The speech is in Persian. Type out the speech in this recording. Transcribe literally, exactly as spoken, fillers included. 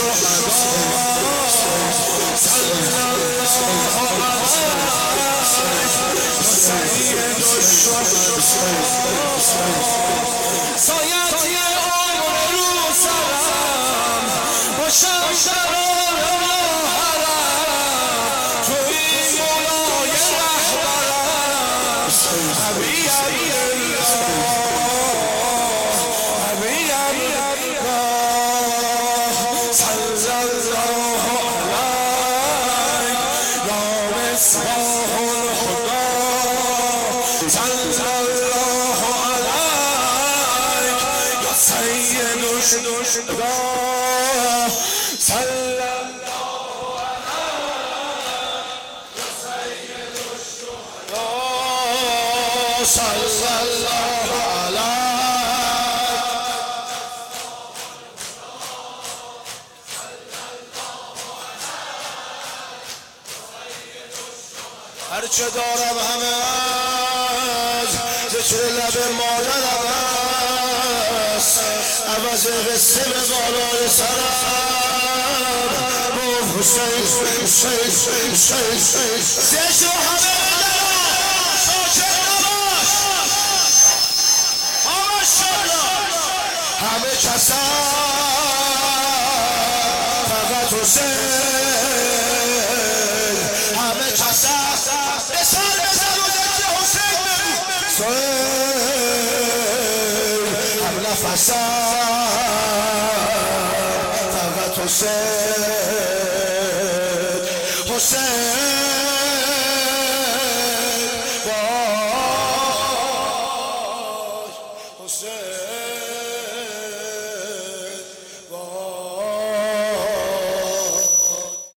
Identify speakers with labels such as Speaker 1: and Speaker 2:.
Speaker 1: سایتی عمر رو سرم باشم شرار حرم توی مولای رهبرم حبیب الله حبیب الله صلی الله علیک یا مصباح الهدی صلی الله علیک یا سید الشهدا صلی صلی الله علیه هرچه دارم همه از ذکر لب مادرم است عوض قصه به بالای سرم گفت حسین حسین حسین حسین زشت رو همه بدرم ساکت نباش همه کسم فقط حسین همه کسم بسر بزن و ذکر حسین بگو سویل هم نفسم فقط حسین